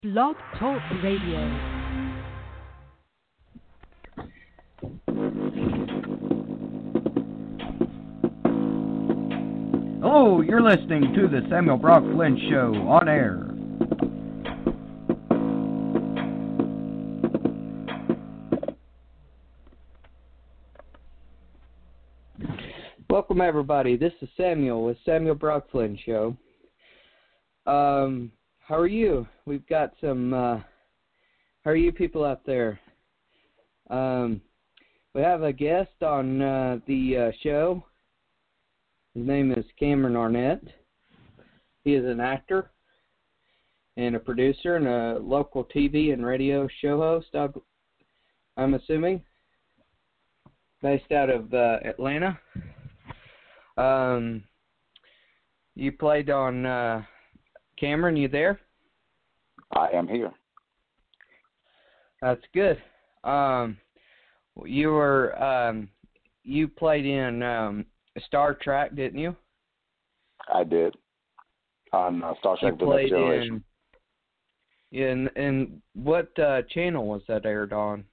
Blog Talk Radio. Hello, you're listening to the Samuel Brock Flynn Show on air. Welcome, everybody. This is Samuel with Samuel Brock Flynn Show. How are you? We've got some, how are you people out there? We have a guest on the show. His name is Cameron Arnett. He is an actor and a producer and a local TV and radio show host, I'm assuming, based out of Atlanta. You played on, Cameron, you there? I am here. That's good. You played in Star Trek, didn't you? I did. On Star Trek The Next Generation. And what channel was that aired on?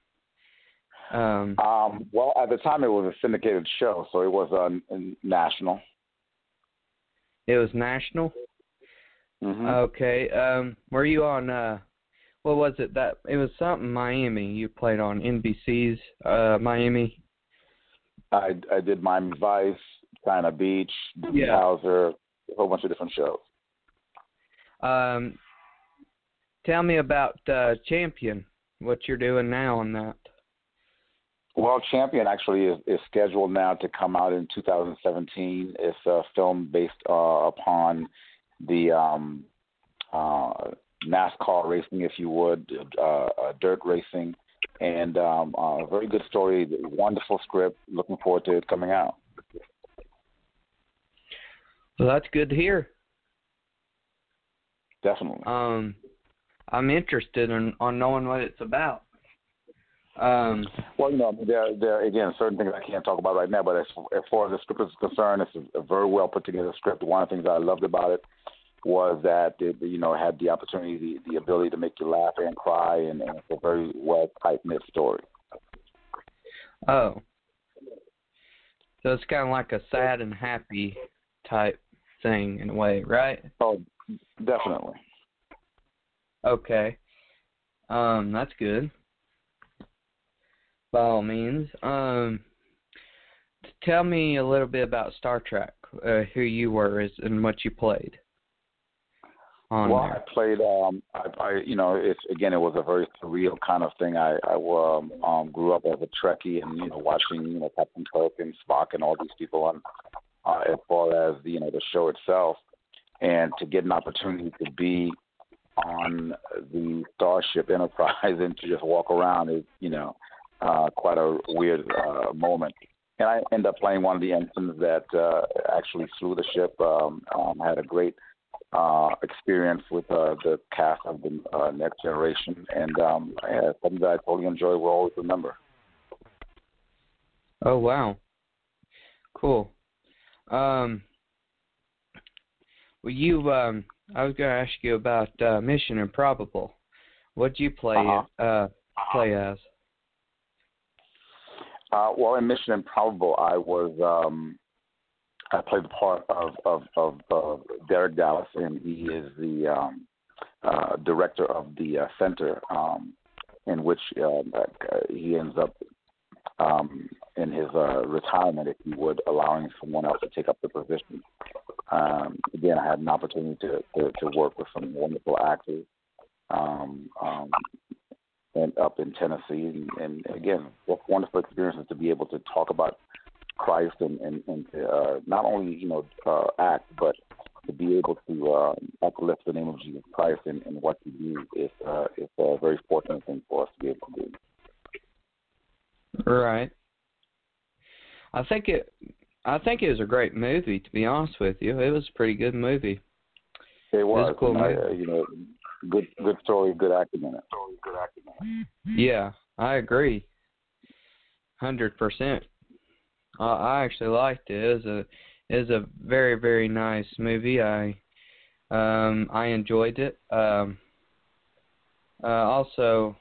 Well, at the time it was a syndicated show, so it was national. It was national? Mm-hmm. Okay. Were you on, what was it? It was something Miami. You played on NBC's Miami. I did Miami Vice, China Beach, Doogie Howser, a whole bunch of different shows. Tell me about Champion, what you're doing now on that. Well, Champion actually is scheduled now to come out in 2017. It's a film based upon the NASCAR racing, if you would, dirt racing, and a very good story, wonderful script. Looking forward to it coming out. Well, that's good to hear. Definitely. I'm interested on knowing what it's about. Well, there again certain things I can't talk about right now, but as far as the script is concerned, it's a very well put together script. One of the things I loved about it was that it, had the opportunity, the ability to make you laugh and cry, and it's a very well tight-knit story. Oh. So it's kind of like a sad and happy type thing in a way, right? Oh, definitely. Okay. That's good. By all means. Tell me a little bit about Star Trek, who you were and what you played. Well, I played. It was a very surreal kind of thing. I grew up as a Trekkie, and watching Captain Kirk and Spock and all these people, and as far as the show itself, and to get an opportunity to be on the Starship Enterprise and to just walk around is quite a weird moment. And I ended up playing one of the ensigns that actually flew the ship. Had a great experience with the cast of the Next Generation, and something that I totally enjoy, will always remember. Oh, wow. Cool. I was going to ask you about Mission Improbable. What did you play as? Well, in Mission Improbable, I played the part of Derek Dallas, and he is the director of the center, in which he ends up in his retirement, if you would, allowing someone else to take up the position. Again, I had an opportunity to work with some wonderful actors and up in Tennessee, and again, what wonderful experiences to be able to talk about Christ and not only act, but to be able to uplift the name of Jesus Christ and what you do is a very fortunate thing for us to be able to do. Right. I think it was a great movie, to be honest with you. It was a pretty good movie. It was. Cool movie. Good story, good acting in it. Yeah, I agree. 100%. I actually liked it. It was a very, very nice movie. I enjoyed it. Also,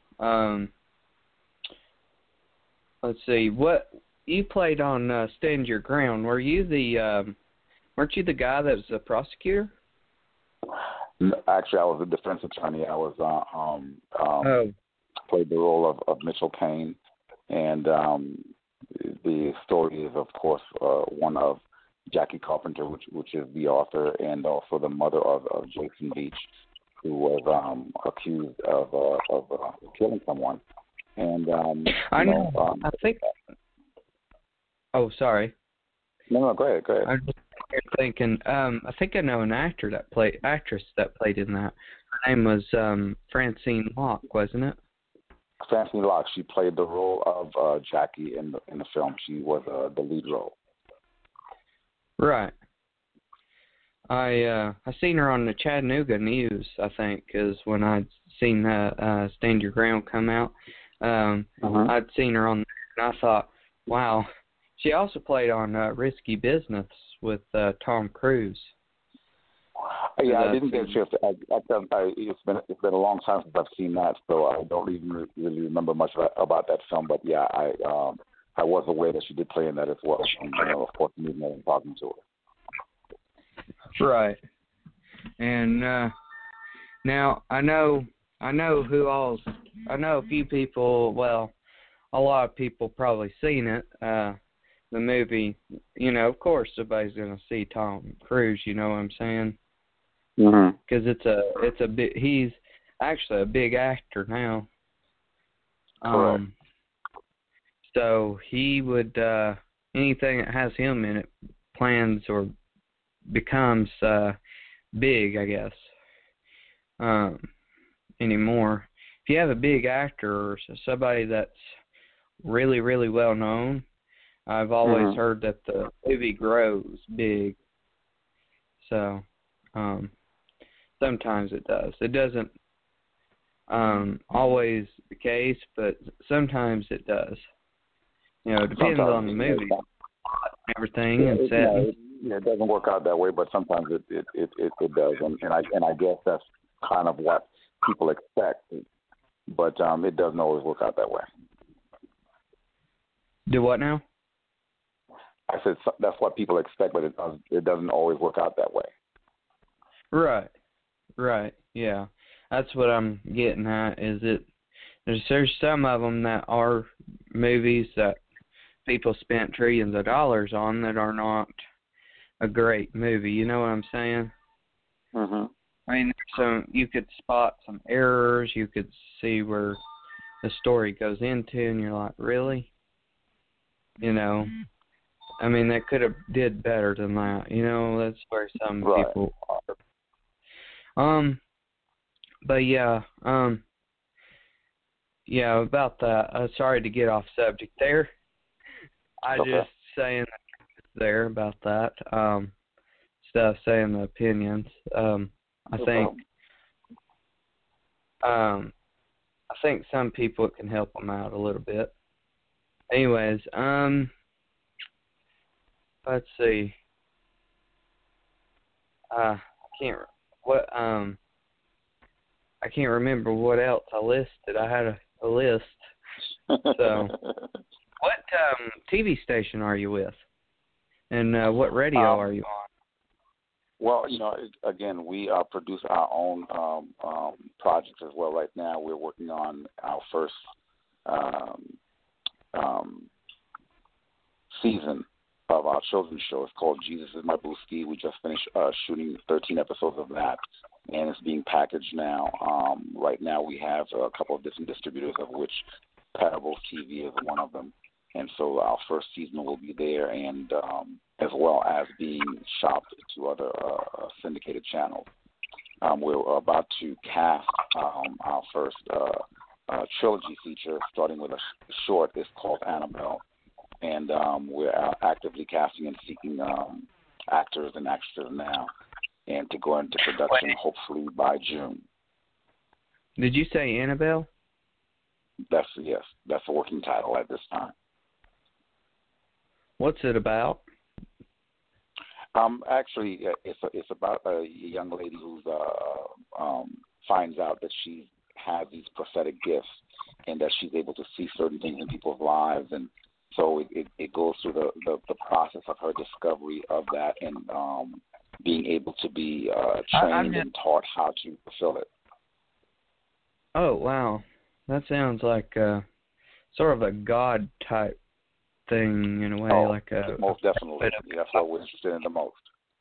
let's see, what you played on Stand Your Ground. Weren't you the guy that was the prosecutor? Actually, I was a defense attorney. I was played the role of Mitchell Kane, and the story is, of course, one of Jackie Carpenter, which is the author, and also the mother of Jason Beach, who was accused of killing someone. And I know. I think. Oh, sorry. No, go ahead. I'm just thinking. I think I know an actress that played in that. Her name was Francine Locke, wasn't it? Francine Locke. She played the role of Jackie in the film. She was the lead role. Right. I seen her on the Chattanooga News. I think is when I'd seen Stand Your Ground come out. I'd seen her on there, and I thought, wow. She also played on Risky Business with Tom Cruise. Yeah, I didn't get a chance to. It's been a long time since I've seen that, so I don't even really remember much about that film. But yeah, I was aware that she did play in that as well. And, of course, meeting her and talking to her. Right. And now I know a few people. Well, a lot of people probably seen it. The movie, of course, everybody's gonna see Tom Cruise. You know what I'm saying? Because it's a big. He's actually a big actor now. So he would anything that has him in it plans or becomes big, I guess. Anymore, if you have a big actor or somebody that's really, really well known, I've always heard that the movie grows big. So, sometimes it does. It doesn't always the case, but sometimes it does. It depends on the movie and everything and setting. It doesn't work out that way, but sometimes it does, and I guess that's kind of what people expect, but it doesn't always work out that way. Do what now? I said that's what people expect, but it doesn't always work out that way. Right, yeah. That's what I'm getting at, is there's some of them that are movies that people spent trillions of dollars on that are not a great movie. You know what I'm saying? I mean, you could spot some errors. You could see where the story goes into, and you're like, really? I mean, they could have did better than that. That's where some people are. But yeah, about that. Sorry to get off subject there. Just saying there about that. Saying the opinions. I think some people it can help them out a little bit. Anyways, let's see. I can't remember what else I listed. I had a list. So, what TV station are you with? And what radio are you on? Well, again, we produce our own projects as well. Right now, we're working on our first season of our children's show. It's called Jesus is My Booski. We just finished shooting 13 episodes of that, and it's being packaged now. Right now, we have a couple of different distributors, of which Parables TV is one of them. And so our first season will be there, and as well as being shopped to other syndicated channels. We're about to cast our first trilogy feature, starting with a short. It's called Annabelle. And we're actively casting and seeking actors and actresses now, and to go into production hopefully by June. Did you say Annabelle? That's a working title at this time. What's it about? Actually, it's about a young lady who finds out that she has these prophetic gifts, and that she's able to see certain things in people's lives, and so it goes through the process of her discovery of that, and being able to be trained and taught how to fulfill it. Oh, wow. That sounds like sort of a God type thing in a way. Like most definitely. That's what we're interested in the most.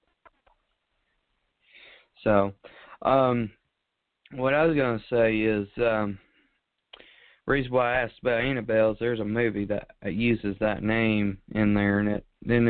So, what I was going to say is, reason why I asked about Annabelle is there's a movie that uses that name in there, and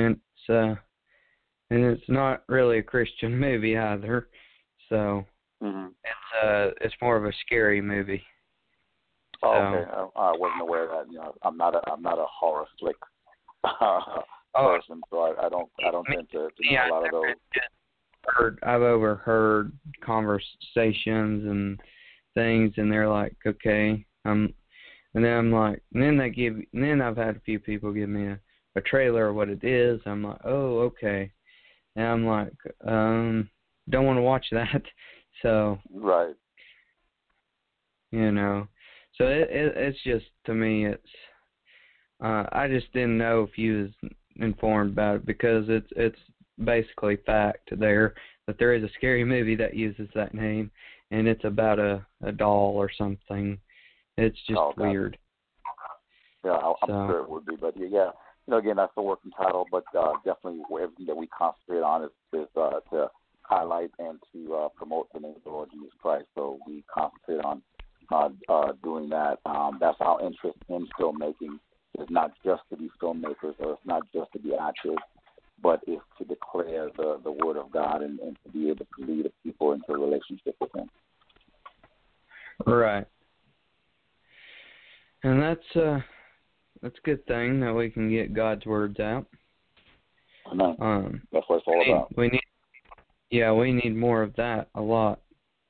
it's not really a Christian movie either. So it's more of a scary movie. Oh, okay. I wasn't aware of that. You know, I'm not a horror flick person, so I don't tend to know a lot of those. I've overheard conversations and things, and they're like, okay, and then I'm like, and then I've had a few people give me a trailer of what it is. I'm like, oh, okay, and I'm like, don't want to watch that. So right, you know, so it's just, to me, it's I just didn't know if you was informed about it, because it's basically fact there that there is a scary movie that uses that name, and it's about a doll or something. It's just weird. Yeah, I'm sure it would be, but yeah, you know, again, that's the working title, but definitely everything that we concentrate on is to highlight and to promote the name of the Lord Jesus Christ. So we concentrate on doing that. That's our interest in filmmaking. It's not just to be filmmakers, or it's not just to be actors, but it's to declare the word of God and to be able to lead the people into a relationship with Him. Right. And that's a good thing that we can get God's words out. Amen. That's what it's all about. We need more of that, a lot.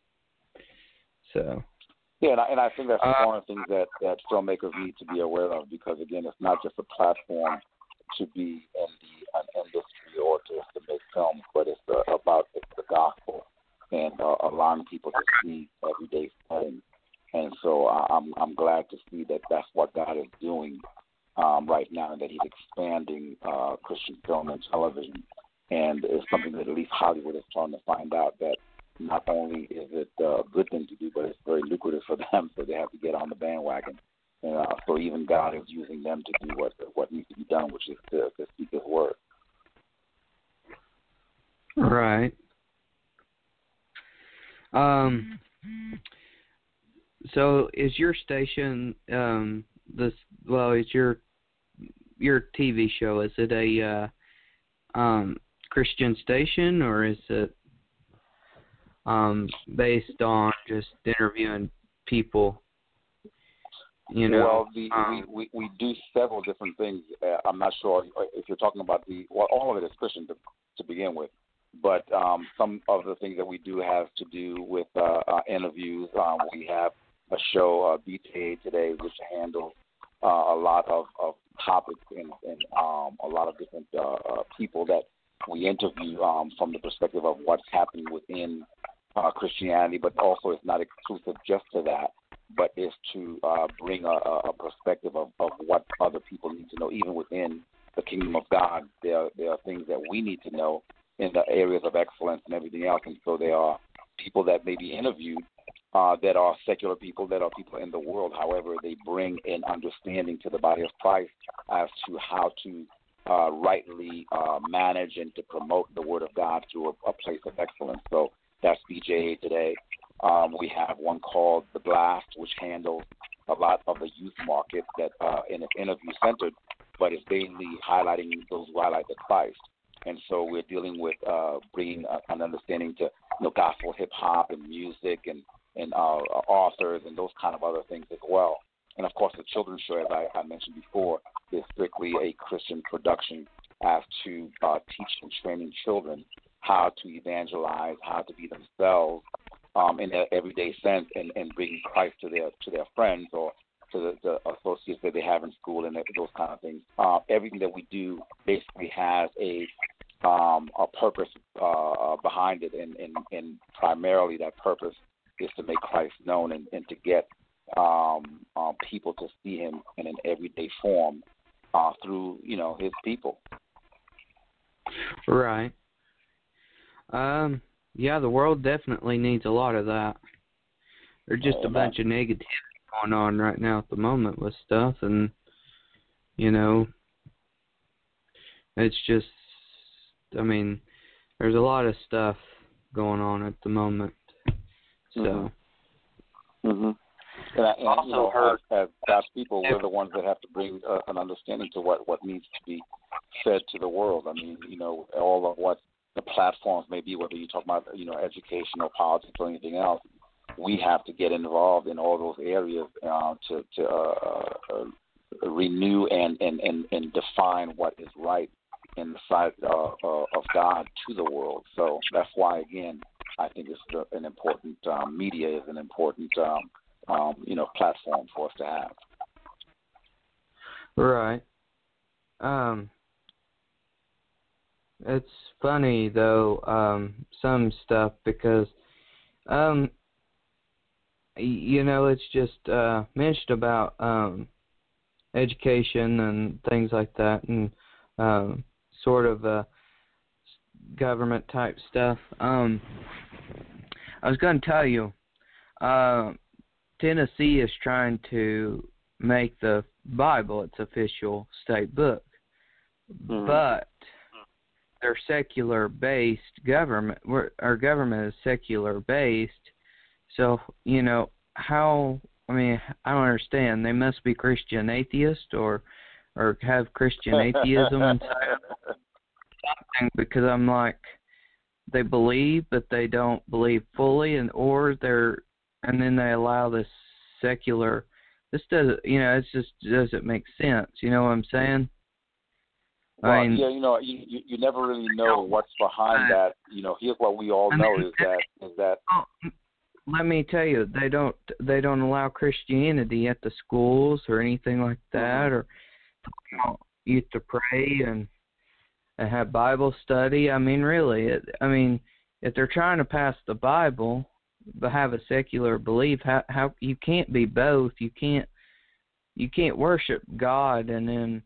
So. Yeah, and I think that's one of the things that filmmakers need to be aware of, because again, it's not just a platform to be in an industry or just to make films, but it's about the gospel and allowing people to see everyday things. And so I'm glad to see that that's what God is doing right now, and that He's expanding Christian film and television. And it's something that at least Hollywood is trying to find out, that not only is it a good thing to do, but it's very lucrative for them, so they have to get on the bandwagon. And so even God is using them to do what needs to be done, which is to speak His word. Right. So is your station is your TV show, is it a Christian station, or is it based on just interviewing people? You know, well, we do several different things. I'm not sure if you're talking about all of it is Christian to begin with, but some of the things that we do have to do with interviews. We have a show, BTA Today, which handles a lot of topics and a lot of different people that we interview from the perspective of what's happening within Christianity, but also it's not exclusive just to that, but it's to bring a perspective of what other people need to know. Even within the kingdom of God, there are things that we need to know in the areas of excellence and everything else. And so there are people that may be interviewed that are secular people, that are people in the world. However, they bring an understanding to the body of Christ as to how to rightly manage and to promote the word of God through a place of excellence. So that's BJA Today. We have one called The Blast, which handles a lot of the youth market that in an interview centered, but it's mainly highlighting those who highlight the Christ. And so we're dealing with bringing an understanding to gospel hip hop and music and authors and those kind of other things as well. And of course, the children's show, as I mentioned before, is strictly a Christian production as to teaching and training children how to evangelize, how to be themselves in their everyday sense, and bring Christ to their friends or to the associates that they have in school and those kind of things. Everything that we do basically has a purpose behind it, and primarily that purpose is to make Christ known and to get people to see him in an everyday form through, his people. Right. Yeah, the world definitely needs a lot of that. There's just a bunch of negativity going on right now at the moment with stuff, and, it's just, there's a lot of stuff going on at the moment. So. Mm-hmm. And I also heard as God's people, we're the ones that have to bring an understanding to what needs to be said to the world. All of what the platforms may be, whether you talk about, education or politics or anything else, we have to get involved in all those areas to renew and define what is right in the sight of God to the world. So that's why, again, I think it's an important media is an important platform for us to have. Right. It's funny though, some stuff, because it's just mentioned about education and things like that, and sort of government type stuff. I was going to tell you, Tennessee is trying to make the Bible its official state book, but their secular-based government, our government is secular-based, so, how, I don't understand. They must be Christian atheists or have Christian atheism inside something, because I'm like, they believe, but they don't believe fully, and then they allow this secular. This doesn't, it just doesn't make sense. You know what I'm saying? Well, you never really know what's behind that. Here's what we all know is that. Let me tell you, they don't allow Christianity at the schools or anything like that, or youth to pray and have Bible study. Really, if they're trying to pass the Bible but have a secular belief, how you can't be both. You can't worship God and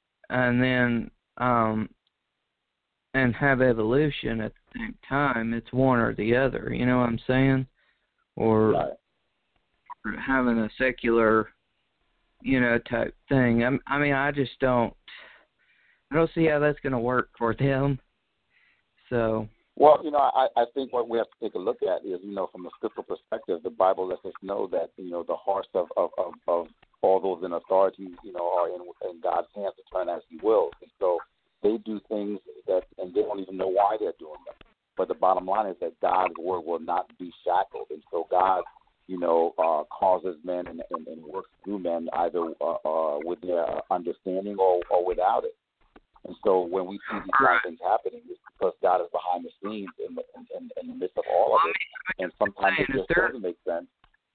have evolution at the same time. It's one or the other. You know what I'm saying? Or having a secular, type thing. I just don't see how that's going to work for them. So. Well, I think what we have to take a look at is, from a scriptural perspective, the Bible lets us know that, the hearts of all those in authority, are in God's hands to turn as He wills. And so they do things and they don't even know why they're doing them. But the bottom line is that God's word will not be shackled. And so God, causes men and works through men either with their understanding or without it. And so when we see these kind of things happening, it's because God is behind the scenes in the midst of all of it. And sometimes it just doesn't make sense.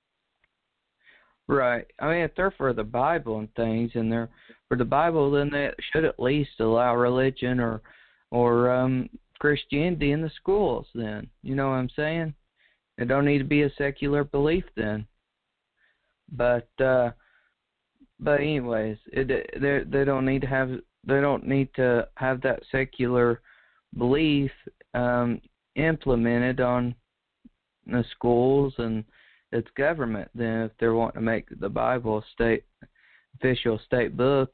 Right. If they're for the Bible and things, and they're for the Bible, then they should at least allow religion or Christianity in the schools then. You know what I'm saying? It don't need to be a secular belief then. But anyways, they don't need to have that secular belief implemented on the schools and its government then, if they're wanting to make the Bible official state book,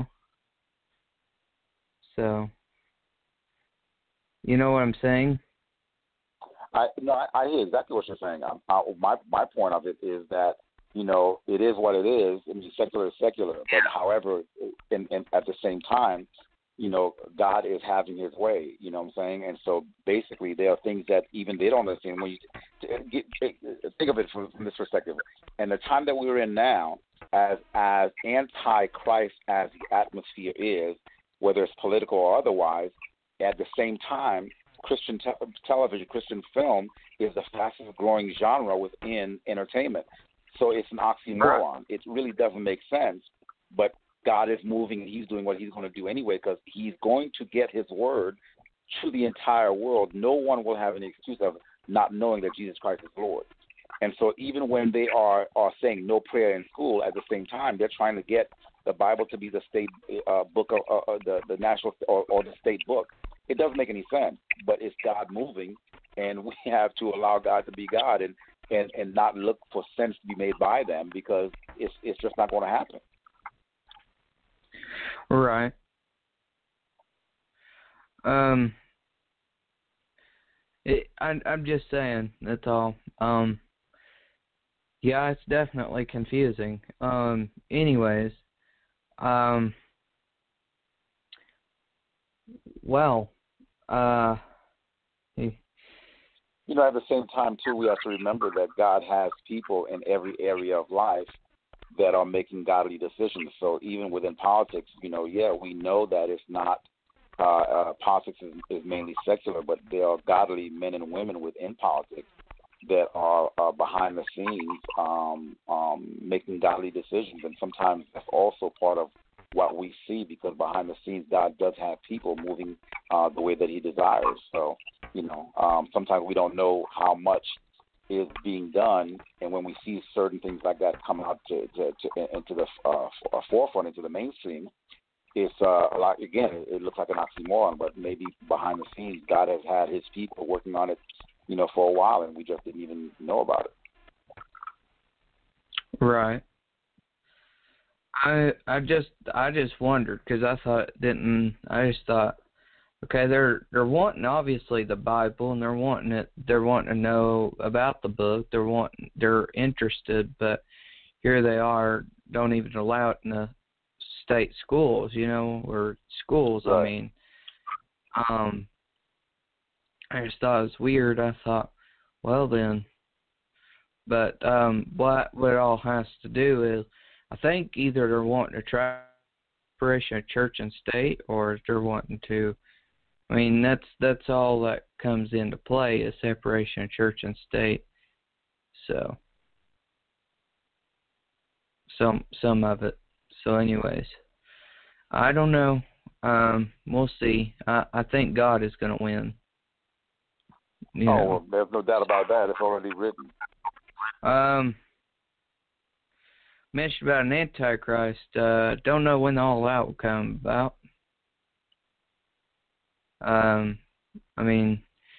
So, you know what I'm saying? I hear exactly what you're saying. My point of it is that, it is what it is. Secular is secular. But however, and at the same time, God is having His way. You know what I'm saying? And so basically, there are things that even they don't understand. When you think of it from this perspective, and the time that we're in now, as anti-Christ as the atmosphere is, whether it's political or otherwise, at the same time, Christian television, Christian film is the fastest growing genre within entertainment. So it's an oxymoron. It really doesn't make sense, but God is moving and He's doing what He's going to do anyway, because He's going to get His word to the entire world. No one will have any excuse of not knowing that Jesus Christ is Lord. And so even when they are saying no prayer in school, at the same time, they're trying to get the Bible to be the state book of the national or the state book. It doesn't make any sense, but it's God moving, and we have to allow God to be God and not look for sense to be made by them, because it's just not going to happen. Right. I'm just saying, that's all. Yeah, it's definitely confusing. Anyways, well, You know, at the same time, too, we have to remember that God has people in every area of life that are making godly decisions. So even within politics, we know that it's not, politics is mainly secular, but there are godly men and women within politics that are behind the scenes making godly decisions. And sometimes that's also part of what we see, because behind the scenes, God does have people moving the way that he desires. So, sometimes we don't know how much is being done, and when we see certain things like that come out into the forefront, into the mainstream, it's a lot. Again, it looks like an oxymoron, but maybe behind the scenes, God has had his people working on it, for a while, and we just didn't even know about it. Right. I just wondered, because I just thought, okay, they're wanting, obviously, the Bible, and they're wanting to know about the book. They're interested, but here they are, don't even allow it in the state schools, or schools. Right. I mean, I just thought it was weird. I thought, well then, but what it all has to do is, I think either they're wanting to try separation of church and state, or they're wanting to. I mean, that's all that comes into play, is separation of church and state. So some of it. So anyways, I don't know. We'll see. I think God is going to win. Well, there's no doubt about that. It's already written. Mentioned about an Antichrist. Don't know when all that will come about. I mean,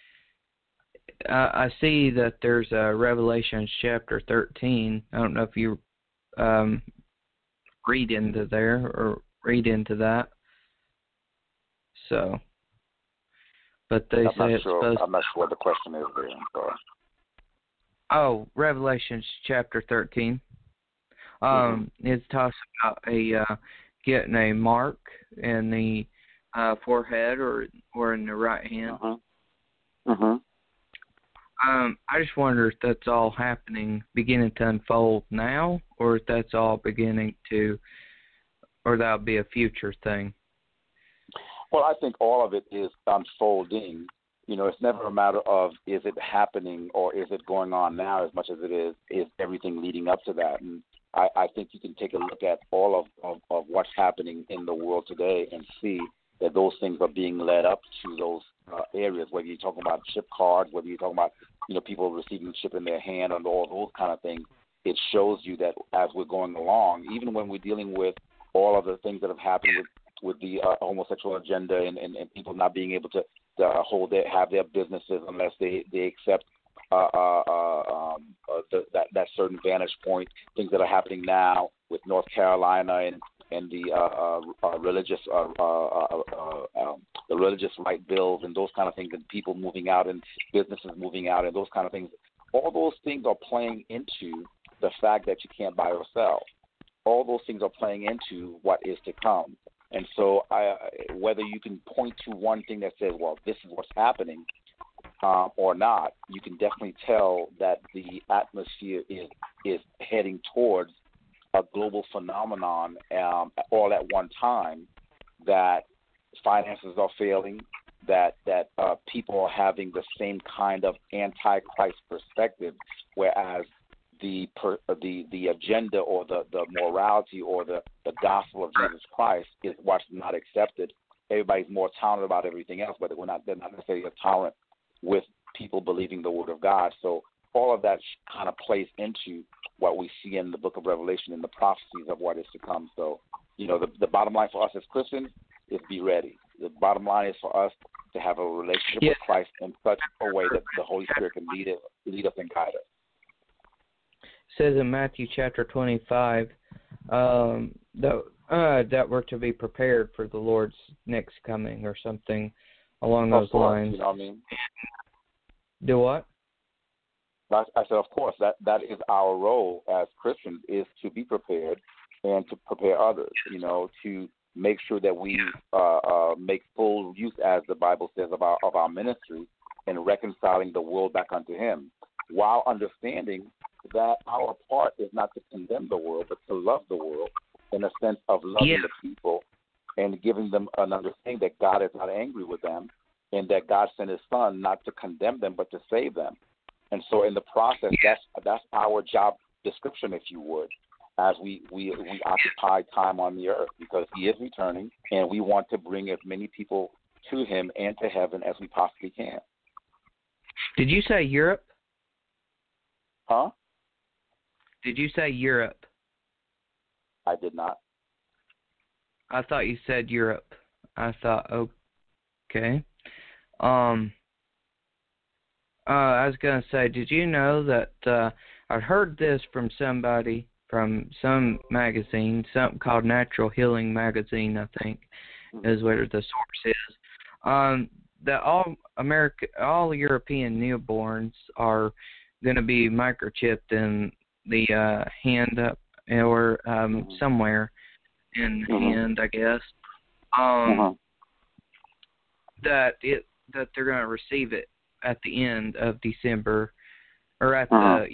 I see that there's Revelation chapter 13. I don't know if you read into that. So, but they say it's supposed. I'm not sure what the question is there. I'm sorry. Oh, Revelation chapter 13. It talks about getting a mark in the forehead or in the right hand. I just wonder if that's all beginning to unfold now, or if that's all or that'll be a future thing. Well, I think all of it is unfolding. It's never a matter of is it happening or is it going on now, as much as it is everything leading up to that. And I think you can take a look at all of what's happening in the world today and see that those things are being led up to those areas, whether you're talking about chip cards, whether you're talking about, people receiving chip in their hand and all those kind of things. It shows you that as we're going along, even when we're dealing with all of the things that have happened with the homosexual agenda and people not being able to have their businesses unless they accept that certain vantage point, things that are happening now with North Carolina and the religious right bills and those kind of things, and people moving out and businesses moving out and those kind of things. All those things are playing into the fact that you can't buy or sell. All those things are playing into what is to come. And so whether you can point to one thing that says, well, this is what's happening or not, you can definitely tell that the atmosphere is heading towards a global phenomenon all at one time, that finances are failing, that people are having the same kind of anti-Christ perspective, whereas the agenda or the morality or the gospel of Jesus Christ is what's not accepted. Everybody's more tolerant about everything else, but they're not necessarily tolerant with people believing the word of God. So all of that kind of plays into what we see in the book of Revelation and the prophecies of what is to come. So, the bottom line for us as Christians is be ready. The bottom line is for us to have a relationship with Christ in such a way that the Holy Spirit can lead us and guide us. It says in Matthew chapter 25 that we're to be prepared for the Lord's next coming or something along those lines. You know what I mean? Do what? I said, of course, that is our role as Christians, is to be prepared and to prepare others, to make sure that we make full use, as the Bible says, of our ministry in reconciling the world back unto Him, while understanding that our part is not to condemn the world, but to love the world in a sense of loving the people and giving them an understanding that God is not angry with them and that God sent His Son not to condemn them, but to save them. And so in the process, that's our job description, if you would, as we occupy time on the earth, because He is returning, and we want to bring as many people to Him and to heaven as we possibly can. Did you say Europe? Huh? Did you say Europe? I did not. I thought you said Europe. I thought, okay. I was going to say, did you know that I heard this from somebody from some magazine, something called Natural Healing Magazine, I think, is what the source is, that all European newborns are going to be microchipped in the hand up or somewhere in the hand, I guess. That they're going to receive it at the end of December, or at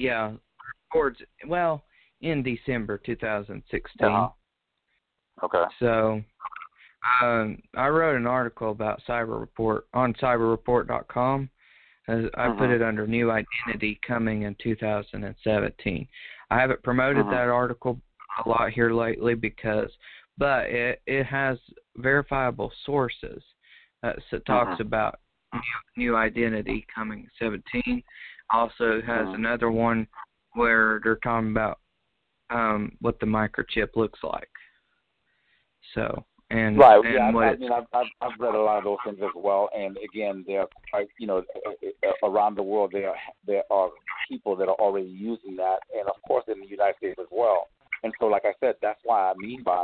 in December 2016. Okay. So, I wrote an article about CyberReport on cyberreport.com. I put it under New Identity coming in 2017. I haven't promoted that article a lot here lately but it has verifiable sources. So it talks about New Identity coming 17. Also has another one where they're talking about what the microchip looks like. So and right, and I've read a lot of those things as well. And again, there are around the world there are people that are already using that, and of course in the United States as well. And so, like I said, that's why I mean by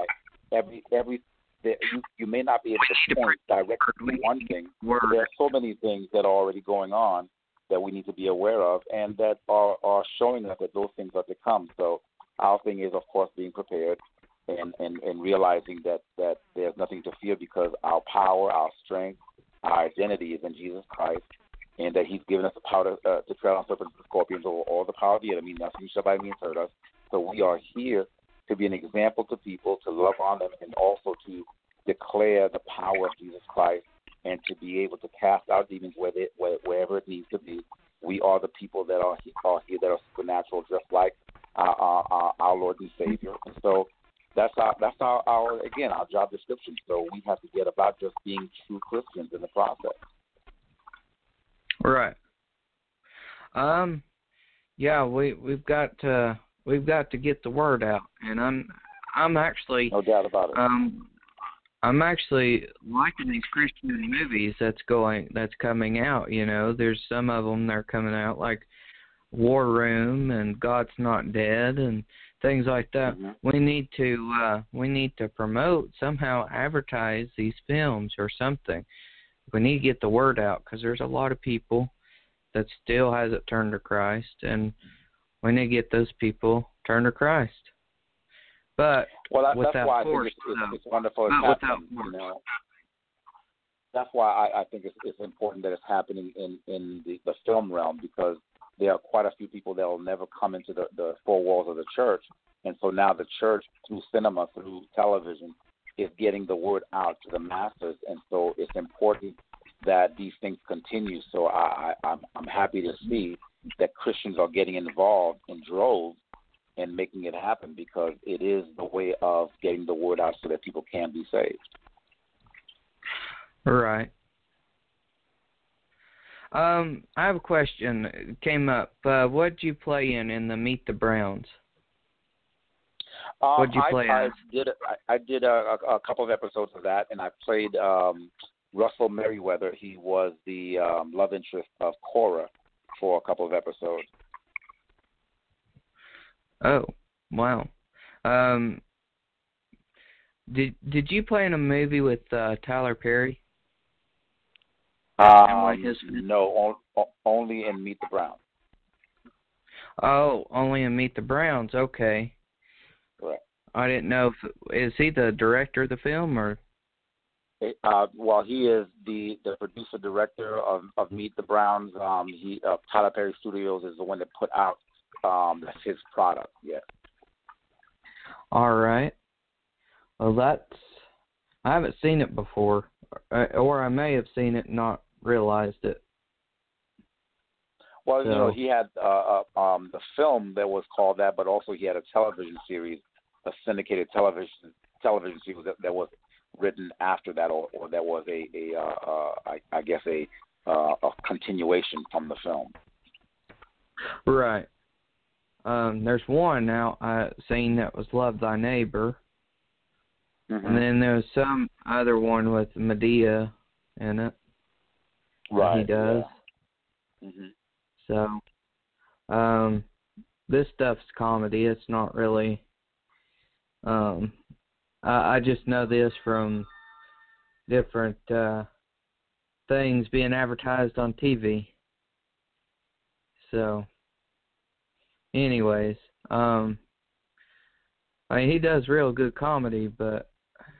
you may not be able to point directly to one thing. There are so many things that are already going on that we need to be aware of, and that are showing us that those things are to come. So our thing is, of course, being prepared and realizing that there's nothing to fear, because our power, our strength, our identity is in Jesus Christ, and that He's given us the power to tread on serpents and scorpions over all the power of the enemy. Nothing shall by any means hurt us. So we are here to be an example to people, to love on them, and also to declare the power of Jesus Christ, and to be able to cast out demons wherever it needs to be. We are the people that are here that are supernatural, just like our Lord and Savior. And so that's our job description. So we have to get about just being true Christians in the process. Right. We've got to get the word out, and I'm actually no doubt about it. I'm actually liking these Christian movies that's coming out. There's some of them that are coming out, like War Room and God's Not Dead and things like that. We need to promote, somehow advertise these films or something. We need to get the word out, because there's a lot of people that still hasn't turned to Christ, and we need to get those people turned to Christ. But that's why force, I think it's wonderful. It's happening, That's why I think it's important that it's happening in the film realm, because there are quite a few people that will never come into the four walls of the church. And so now the church, through cinema, through television, is getting the word out to the masses. And so it's important that these things continue. So I'm happy to see that Christians are getting involved in droves and making it happen, because it is the way of getting the word out so that people can be saved. Right. I have a question. It came up. What did you play in the Meet the Browns? What did you play as? I did a couple of episodes of that, and I played Russell Merriweather. He was the love interest of Cora for a couple of episodes. Oh, wow. Did you play in a movie with Tyler Perry? No, only in Meet the Browns. Oh, only in Meet the Browns. Okay. Correct. I didn't know is he the director of the film or? Well, he is the producer director of Meet the Browns. Tyler Perry Studios is the one that put out that's his product. Yeah. All right. Well, I haven't seen it before, or I may have seen it and not realized it. Well, so, he had the film that was called that, but also he had a television series, a syndicated television series that was written after that, or that was I guess a continuation from the film. Right. There's one now I've seen that was Love Thy Neighbor. Mm-hmm. And then there's some other one with Medea in it. Right. He does. Yeah. Mm-hmm. So, this stuff's comedy. It's not really. I just know this from different things being advertised on TV. So, anyways, I mean, he does real good comedy, but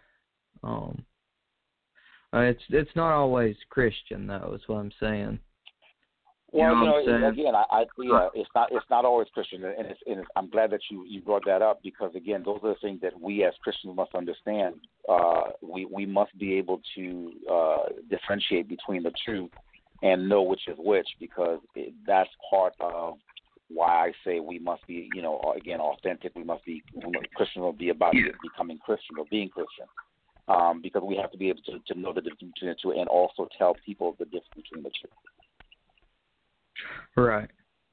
it's not always Christian though, is what I'm saying. Well, again, it's not always Christian, and I'm glad that you brought that up, because again, those are the things that we as Christians must understand. We must be able to differentiate between the two and know which is which, because that's part of why I say we must be, again, authentic. Christians will be about becoming Christian or being Christian, because we have to be able to know the difference between the two and also tell people the difference between the two. Right.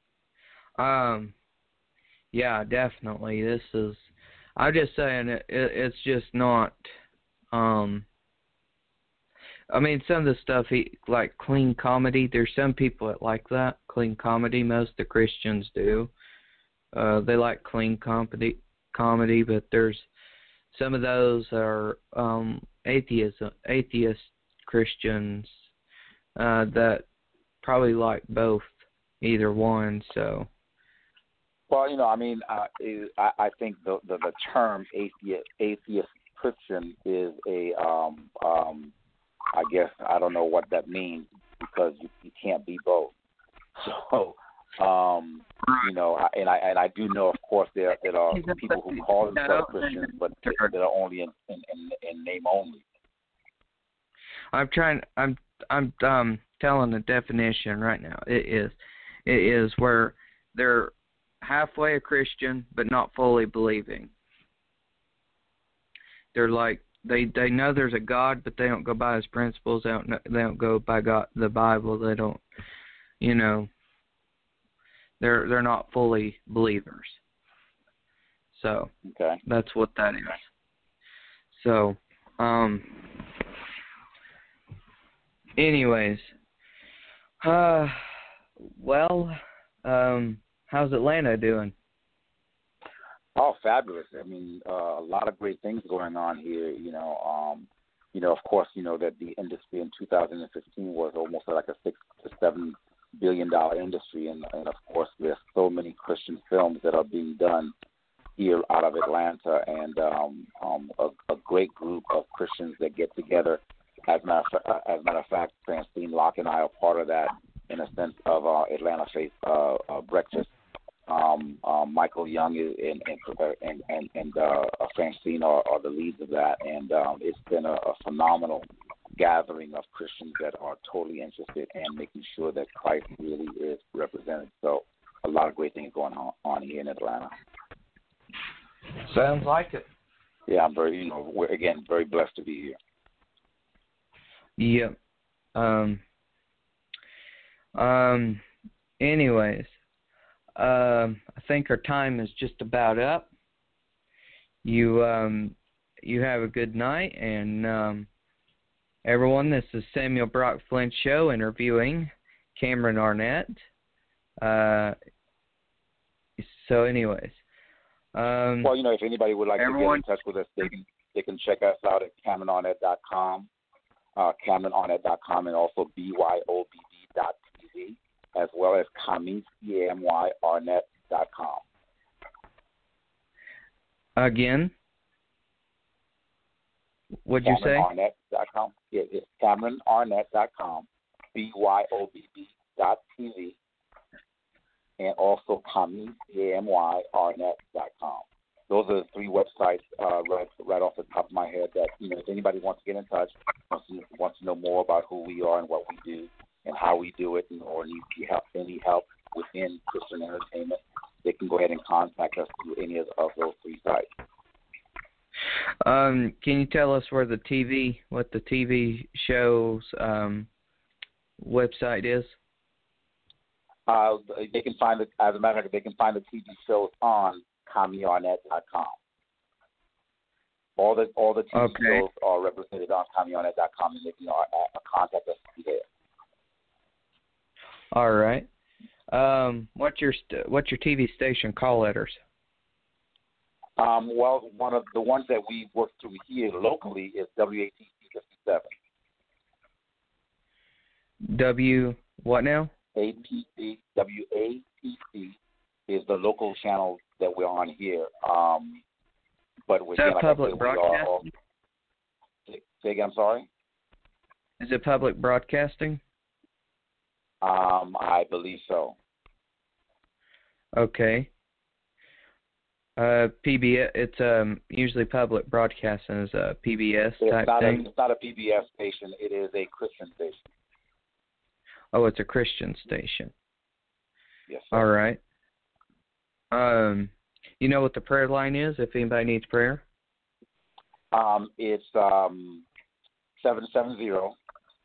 Yeah, definitely. I'm just saying it's just not, I mean, some of the stuff, like clean comedy, there's some people that like that, clean comedy. Most of the Christians do. They like clean comedy, but there's some of those are atheist Christians that probably like both. Either one, so. Well, I mean, I think the term atheist Christian is I guess I don't know what that means, because you can't be both. So, and I do know, of course, there are people who call themselves Christians, but they're only in name only. I'm telling the definition right now. It is where they're halfway a Christian but not fully believing. They're like they know there's a God, but they don't go by His principles. They don't go by God, the Bible. They don't, They're not fully believers. So That's what that is. So, anyways, well, how's Atlanta doing? Oh, fabulous! I mean, a lot of great things going on here. Of course, that the industry in 2015 was almost like a $6 to $7 billion industry, and of course, there's so many Christian films that are being done here out of Atlanta, and a great group of Christians that get together. As a matter of fact, Francine Locke and I are part of that, in a sense of Atlanta Faith Breakfast. Michael Young and Francine are the leads of that, and it's been a phenomenal gathering of Christians that are totally interested in making sure that Christ really is represented. So a lot of great things going on here in Atlanta. Sounds like it. Yeah, I'm we're again very blessed to be here. Yeah. Anyways, I think our time is just about up. You have a good night, and everyone, this is Samuel Brock Flynn Show interviewing Cameron Arnett. So anyways. Well, if anybody would like to get in touch with us, they can check us out at CameronArnett.com, CameronArnett.com, and also BYOBB.tv, as well as CamyArnett.com. Again? What'd you say? CameronArnett.com. It's CameronArnett.com, BYOBB.tv, and also CamyArnett.com. Those are the three websites right off the top of my head that, if anybody wants to get in touch, wants to know more about who we are and what we do and how we do it, or needs any help within Christian entertainment, they can go ahead and contact us through any of those three sites. Can you tell us what the TV show's website is? They can find it. As a matter of fact, they can find the TV shows on CamyArnett.com. All the TV shows are represented on CamyArnett.com, and they can contact us there. All right. What's your TV station call letters? Well, one of the ones that we work through here locally is WATC 57. W what now? WATC is the local channel that we're on here. But is that public broadcasting? Say again, I'm sorry? Is it public broadcasting? I believe so. Okay. PBS. It's usually public broadcasting is a PBS type thing. It's not a PBS station. It is a Christian station. Oh, it's a Christian station. Yes, sir. All right. You know what the prayer line is if anybody needs prayer? It's 770-300-9828.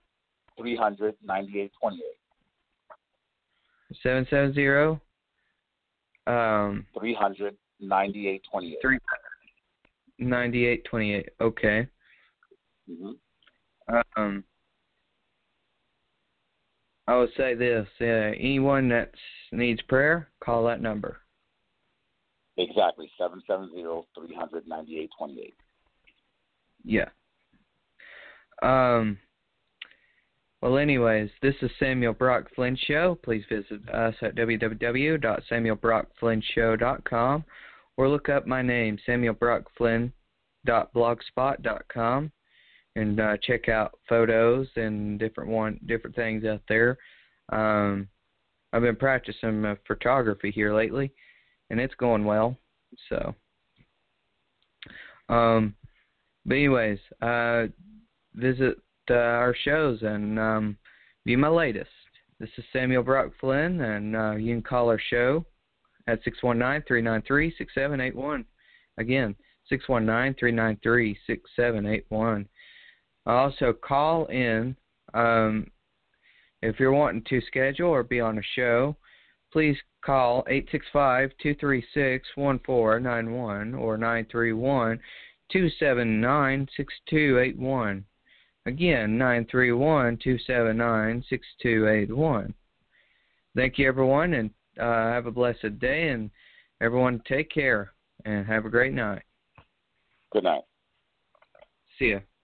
770. 300-9828. 9828. Okay. Mm-hmm. I would say this: anyone that needs prayer, call that number. Exactly, 770-300-9828. Yeah. Well, anyways, this is Samuel Brock Flynn Show. Please visit us at www.samuelbrockflynnshow.com or look up my name, samuelbrockflynn.blogspot.com, and check out photos and different things out there. I've been practicing photography here lately, and it's going well. So, but anyways, visit our shows and view my latest. This is Samuel Brock Flynn, and you can call our show at 619-393-6781. Again, 619-393-6781. Also, call in if you're wanting to schedule or be on a show. Please call 865-236-1491 or 931-279-6281. Again, 931-279-6281. Thank you, everyone, and have a blessed day. And everyone, take care and have a great night. Good night. See ya.